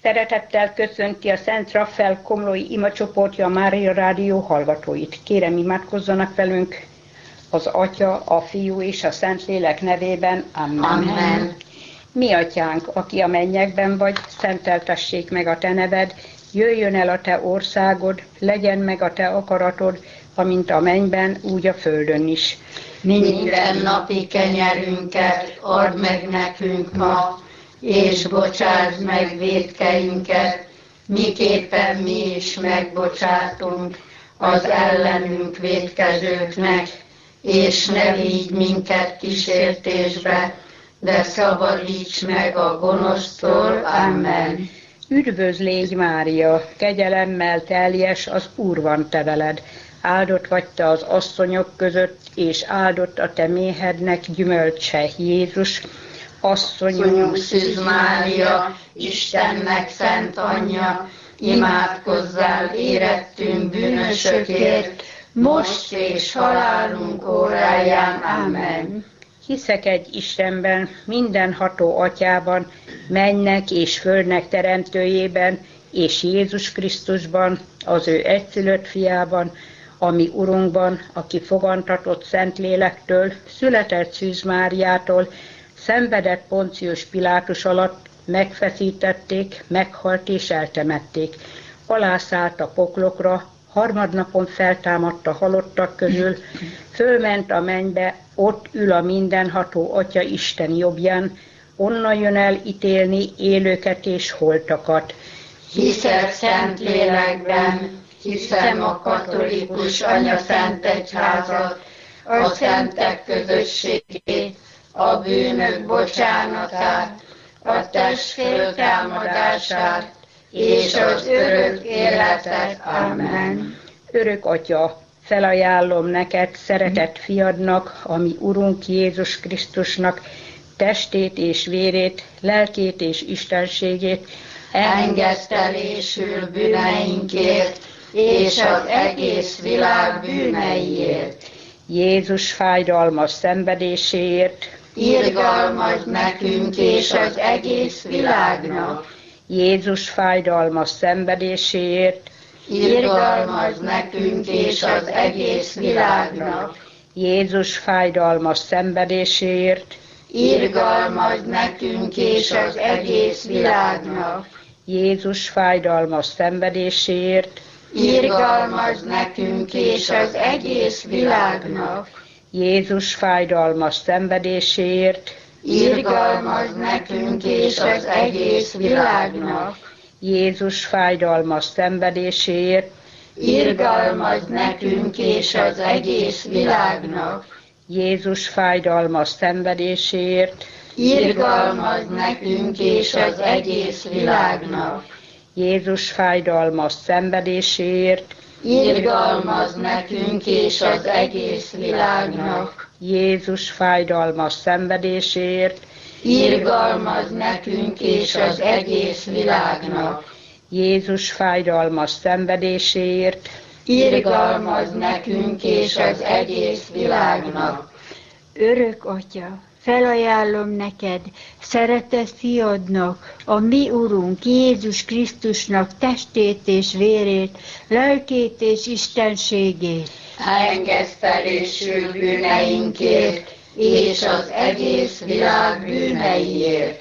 Szeretettel köszönti a Szent Rafael komlói imacsoportja a Mária Rádió hallgatóit. Kérem, imádkozzanak velünk az Atya, a Fiú és a Szentlélek nevében. Amen. Amen. Mi Atyánk, aki a mennyekben vagy, szenteltessék meg a Te neved, jöjjön el a Te országod, legyen meg a Te akaratod, amint a mennyben, úgy a földön is. Minden napi kenyerünket add meg nekünk ma, és bocsásd meg vétkeinket, miképpen mi is megbocsátunk az ellenünk vétkezőknek, és ne vigy minket kísértésbe, de szabadíts meg a gonosztól. Amen. Üdvözl légy, Mária, kegyelemmel teljes, az Úr van te veled. Áldott vagy te az asszonyok között, és áldott a te méhednek gyümölcse, Jézus. Asszonyunk Szűz Mária, Istennek szent anyja, imádkozzál érettünk bűnösökért, most és halálunk óráján. Amen. Hiszek egy Istenben, mindenható Atyában, mennek és földnek teremtőjében, és Jézus Krisztusban, az ő egyszülött fiában, a mi Urunkban, aki fogantatott Szentlélektől, született Szűz Máriától, szenvedett Poncius Pilátus alatt, megfeszítették, meghalt és eltemették. Alászállt a poklokra, harmadnapon feltámadt a halottak közül, fölment a mennybe, ott ül a mindenható Atya Isten jobbján, onnan jön el ítélni élőket és holtakat. Hiszek Szentlélekben, hiszem a katolikus anyaszent egyházat, a szentek közösségét, a bűnök bocsánatát, a test föltámadását és az örök életet. Amen. Örök Atya, felajánlom neked, szeretett fiadnak, a mi Urunk Jézus Krisztusnak, testét és vérét, lelkét és istenségét, engesztelésül bűneinkért, és az egész világ bűneiért. Jézus fájdalmas szenvedéséért, irgalmazd nekünk és az egész világnak. Jézus fájdalmas szenvedéséért, irgalmazd nekünk és az egész világnak. Jézus fájdalmas szenvedéséért, irgalmazd nekünk és az egész világnak. Jézus fájdalmas szenvedéséért, irgalmazd nekünk és az egész világnak. Jézus fájdalmas szenvedéséért, irgalmazd nekünk és az egész világnak. Jézus fájdalmas szenvedéséért, irgalmazd nekünk és az egész világnak. Jézus fájdalmas szenvedéséért, irgalmazd nekünk és az egész világnak. Jézus fájdalmas szenvedéséért, irgalmazd nekünk és az egész világnak. Jézus fájdalmas szenvedéséért, irgalmazd nekünk és az egész világnak. Jézus fájdalmas szenvedéséért, irgalmazd nekünk és az egész világnak. Örök Atya, felajánlom neked, szeretett fiadnak, a mi Urunk Jézus Krisztusnak testét és vérét, lelkét és istenségét, engesztelésül bűneinkért és az egész világ bűneiért.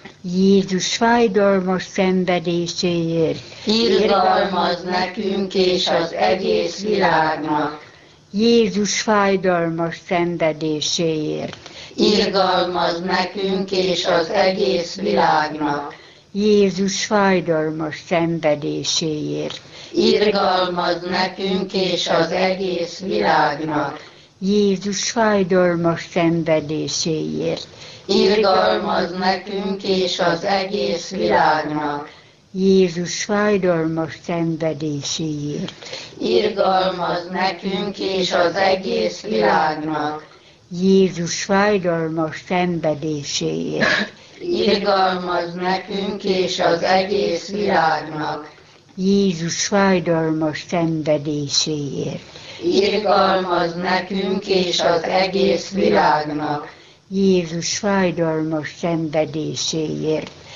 Jézus fájdalmas szenvedéséért, irgalmazd nekünk és az egész világnak. Jézus fájdalmas szenvedéséért, irgalmazd nekünk és az egész világnak. Jézus fájdalmas szenvedéséért, irgalmazd nekünk és az egész világnak. Jézus fájdalmas szenvedéséért, irgalmazd nekünk és az egész világnak. Jézus fájdalmas szenvedéséért, irgalmazd nekünk és az egész világnak. Jézus fájdalmas szenvedéséért, irgalmazd nekünk és az egész világnak. Jézus fájdalmas szenvedéséért, irgalmazd nekünk és az egész világnak. Jézus fájdalmas szenvedéséért,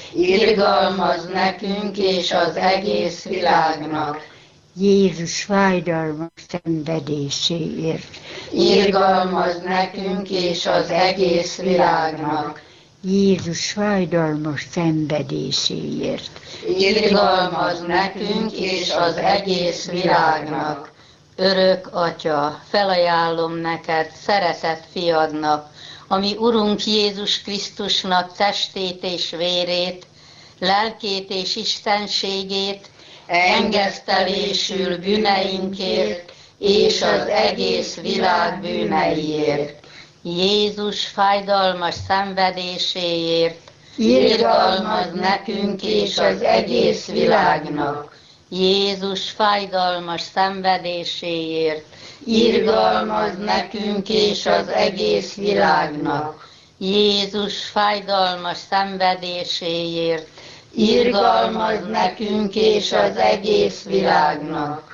irgalmaz nekünk és az egész világnak. Jézus fájdalmas szenvedéséért. Irgalmaz nekünk és az egész világnak. Jézus fájdalmas szenvedéséért. Irgalmaz nekünk és az egész világnak. Örök Atya, felajánlom neked, szeretett fiadnak, ami Urunk Jézus Krisztusnak testét és vérét, lelkét és istenségét, engesztelésül bűneinkért és az egész világ bűneiért. Jézus fájdalmas szenvedéséért, irgalmaz nekünk és az egész világnak. Jézus fájdalmas szenvedéséért, irgalmaz nekünk és az egész világnak. Jézus fájdalmas szenvedéséért, irgalmaz nekünk és az egész világnak.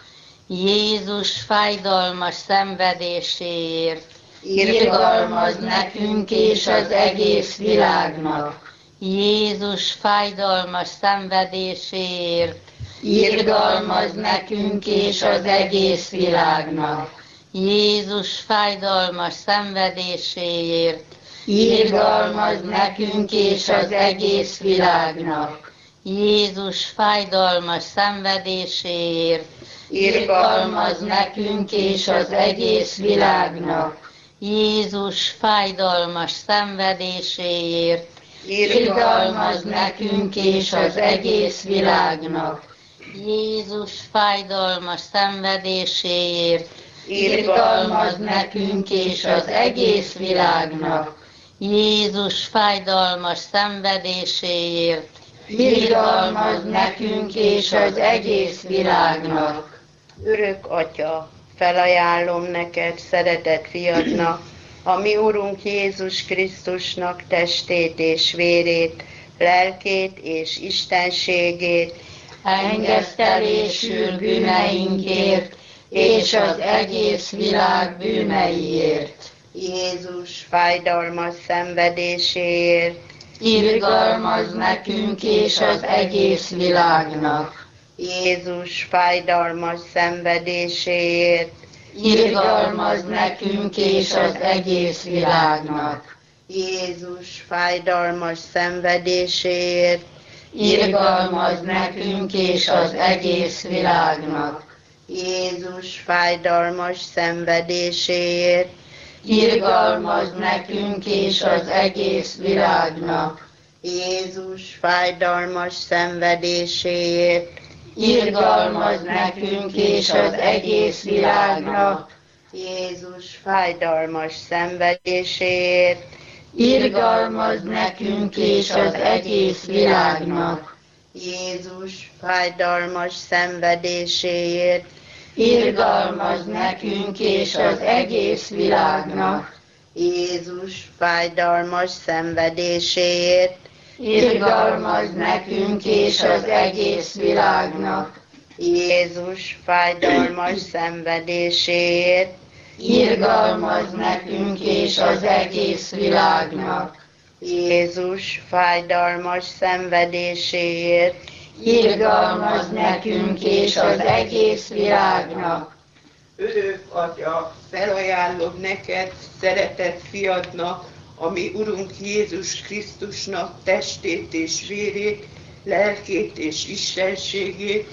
Jézus fájdalmas szenvedéséért, irgalmaz nekünk és az egész világnak. Jézus fájdalmas szenvedéséért, irgalmaz nekünk és az egész világnak. Jézus fájdalmas szenvedéséért, irgalmaz nekünk és az egész világnak. Jézus fájdalmas szenvedéséért, irgalmaz nekünk és az egész világnak. Jézus fájdalmas szenvedéséért, irgalmaz nekünk és az egész világnak. Jézus fájdalmas szenvedéséért, irgalmaz nekünk és az egész világnak. Jézus fájdalmas szenvedéséért, irgalmaz nekünk és az egész világnak. Örök Atya, felajánlom neked, szeretett fiadnak, a mi Urunk Jézus Krisztusnak testét és vérét, lelkét és istenségét, engesztelésül bűneinkért és az egész világ bűneiért. Jézus fájdalmas szenvedéséért, irgalmaz nekünk és az egész világnak. Jézus fájdalmas szenvedéséért, irgalmaz nekünk és az egész világnak. Jézus fájdalmas szenvedéséért, irgalmaz nekünk és az egész világnak. Jézus fájdalmas szenvedéséért, irgalmaz nekünk és az egész világnak. Jézus fájdalmas szenvedéséért, irgalmaz nekünk és az egész világnak. Jézus fájdalmas szenvedéséért, irgalmaz nekünk és az egész világnak. Jézus fájdalmas szenvedéséért, irgalmaz nekünk és az egész világnak. Jézus fájdalmas szenvedéséért, irgalmaz nekünk és az egész világnak. Jézus fájdalmas szenvedéséért, irgalmaz nekünk és az egész világnak. Jézus fájdalmas szenvedéséért, irgalmaz nekünk és az egész világnak. Örök Atya, felajánlom neked, szeretett fiadnak, a mi Urunk Jézus Krisztusnak testét és vérét, lelkét és istenségét,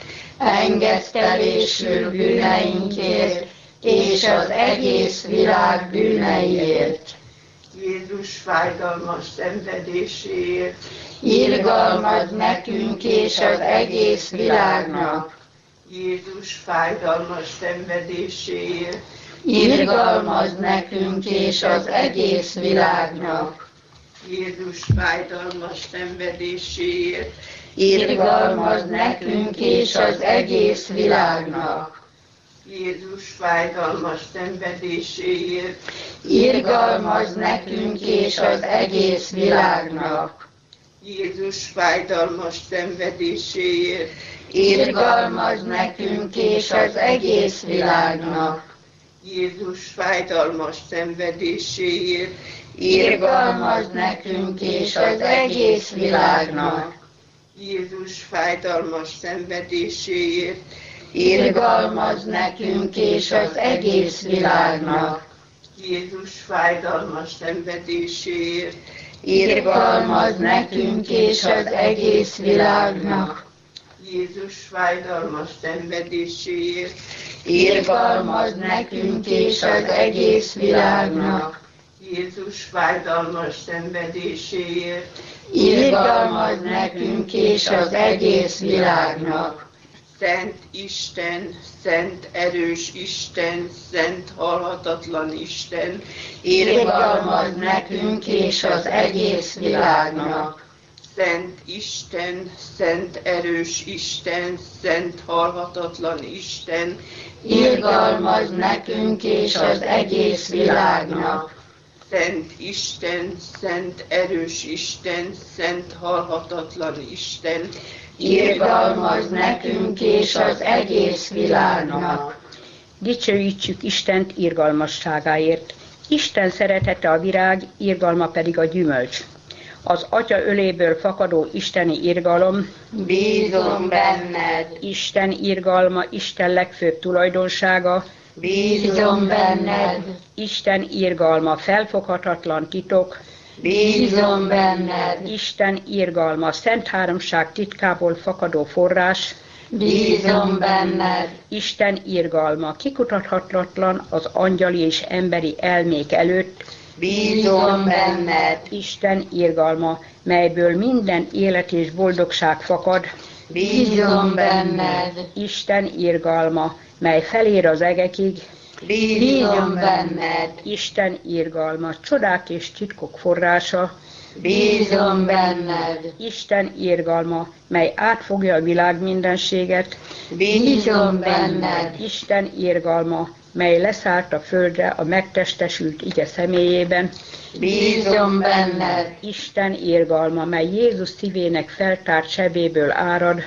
engesztelésül bűneinkért és az egész világ bűneiért. Jézus fájdalmas szenvedéséért, irgalmaz nekünk és az egész világnak. Jézus fájdalmas szenvedéséért, irgalmaz nekünk és az egész világnak. Jézus fájdalmas szenvedéséért, irgalmaz nekünk és az egész világnak. Jézus fájdalmas szenvedéséért, irgalmaz nekünk és az egész világnak. Jézus fájdalmas szenvedéséért, irgalmaz nekünk és az egész világnak. Jézus fájdalmas szenvedéséért, irgalmaz nekünk és az egész világnak. Jézus fájdalmas szenvedéséért, irgalmaz nekünk és az egész világnak. Jézus fájdalmas szenvedéséért, Irgalmaz nekünk és az egész világnak. Jézus fájdalmas szenvedéséért, Irgalmaz nekünk és az egész világnak. Jézus fájdalmas szenvedéséért, Irgalmaz nekünk és az egész világnak. Szent Isten, szent erős Isten, szent halhatatlan Isten, Irgalmaz nekünk és az egész világnak. Szent Isten, szent erős Isten, szent halhatatlan Isten, Irgalmaz nekünk és az egész világnak. Szent Isten, szent erős Isten, szent halhatatlan Isten, Irgalmaz nekünk és az egész világnak. Dicsőítsük Istent irgalmasságáért. Isten szeretete a virág, irgalma pedig a gyümölcs. Az Atya öléből fakadó isteni irgalom, Bízom benned, Isten irgalma, Isten legfőbb tulajdonsága, bízom benned, Isten irgalma, felfoghatatlan titok, bízom benned, Isten irgalma, Szent Háromság titkából fakadó forrás, bízom benned, Isten irgalma, kikutathatatlan az angyali és emberi elmék előtt, bízom benned, Isten irgalma, melyből minden élet és boldogság fakad, bízom benned, Isten irgalma, mely felér az egekig, bízom benned, Isten irgalma, csodák és titkok forrása, bízom benned, Isten irgalma, mely átfogja a világ mindenséget, bízom benned, Isten irgalma, mely leszállt a földre a megtestesült ige személyében, bízom benned, Isten irgalma, mely Jézus szívének feltárt sebéből árad,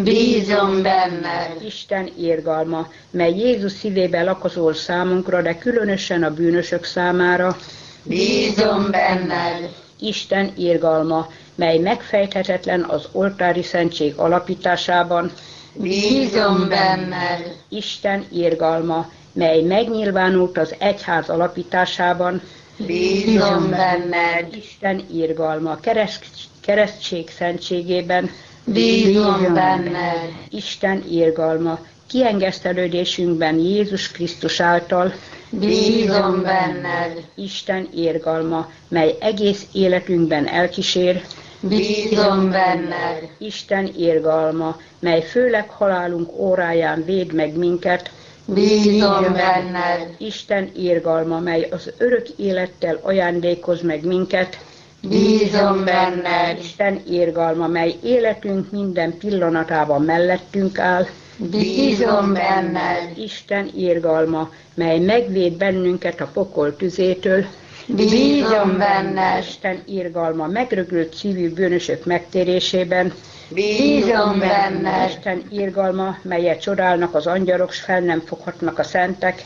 bízom benned, Isten irgalma, mely Jézus szívében lakozol számunkra, de különösen a bűnösök számára, bízom benned, Isten irgalma, mely megfejthetetlen az oltári szentség alapításában, bízom benned, Isten irgalma, mely megnyilvánult az egyház alapításában, bízom benned, Isten irgalma, keresztség szentségében, bízom benned, Isten irgalma, kiengesztelődésünkben Jézus Krisztus által, bízom benned, Isten irgalma, mely egész életünkben elkísér, bízom benned, Isten irgalma, mely főleg halálunk óráján véd meg minket, bízom benned, Isten irgalma, mely az örök élettel ajándékoz meg minket, bízom benned, Isten irgalma, mely életünk minden pillanatában mellettünk áll, bízom benned, Isten irgalma, mely megvéd bennünket a pokol tüzétől, bízom benned, Isten irgalma, megrögült szívű bűnösök megtérésében, bízom benned, Isten irgalma, melyet csodálnak az angyalok, s fel nem foghatnak a szentek,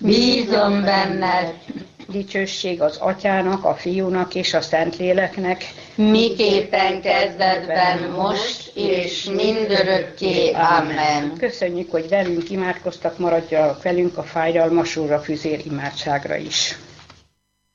bízom benned, dicsőség az Atyának, a Fiúnak és a Szentléleknek, miképpen kezdetben, most és mindörökké. Amen. Köszönjük, hogy velünk imádkoztak, maradjanak velünk a fájdalmas Úrra füzér imádságra is.